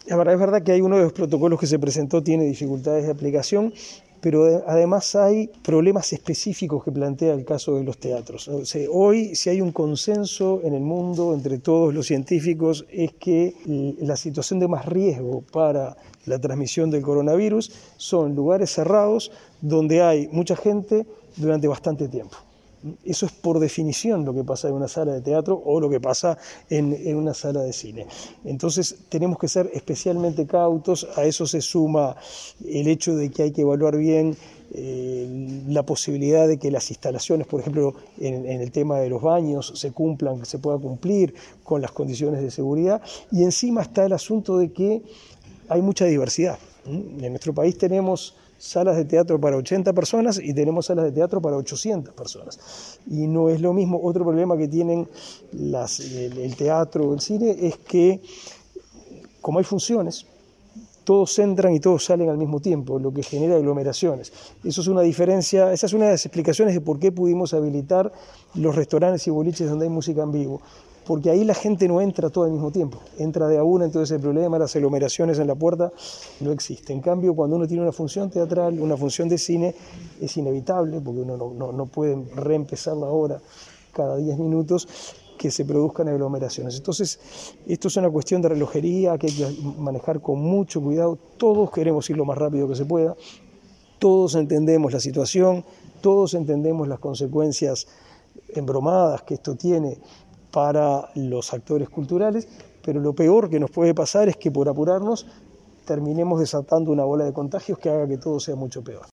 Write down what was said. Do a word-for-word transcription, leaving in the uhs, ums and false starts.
Ahora, es verdad que hay uno de los protocolos que se presentó tiene dificultades de aplicación, pero además hay problemas específicos que plantea el caso de los teatros. O sea, hoy, si hay un consenso en el mundo entre todos los científicos, es que la situación de más riesgo para la transmisión del coronavirus son lugares cerrados donde hay mucha gente durante bastante tiempo. Eso es por definición lo que pasa en una sala de teatro o lo que pasa en, en una sala de cine. Entonces tenemos que ser especialmente cautos. A eso se suma el hecho de que hay que evaluar bien eh, la posibilidad de que las instalaciones, por ejemplo, en, en el tema de los baños, se cumplan, que se pueda cumplir con las condiciones de seguridad. Y encima está el asunto de que hay mucha diversidad. En nuestro país tenemos salas de teatro para ochenta personas y tenemos salas de teatro para ochocientas personas. Y no es lo mismo. Otro problema que tienen las, el, el teatro o el cine es que, como hay funciones, todos entran y todos salen al mismo tiempo, lo que genera aglomeraciones. Eso es una diferencia, esa es una de las explicaciones de por qué pudimos habilitar los restaurantes y boliches donde hay música en vivo. Porque ahí la gente no entra todo al mismo tiempo, entra de a una, entonces el problema, las aglomeraciones en la puerta no existe. En cambio, cuando uno tiene una función teatral, una función de cine, es inevitable, porque uno no, no, no puede reempezar la obra cada diez minutos, que se produzcan aglomeraciones. Entonces, esto es una cuestión de relojería que hay que manejar con mucho cuidado. Todos queremos ir lo más rápido que se pueda, todos entendemos la situación, todos entendemos las consecuencias embromadas que esto tiene para los actores culturales, pero lo peor que nos puede pasar es que por apurarnos terminemos desatando una bola de contagios que haga que todo sea mucho peor.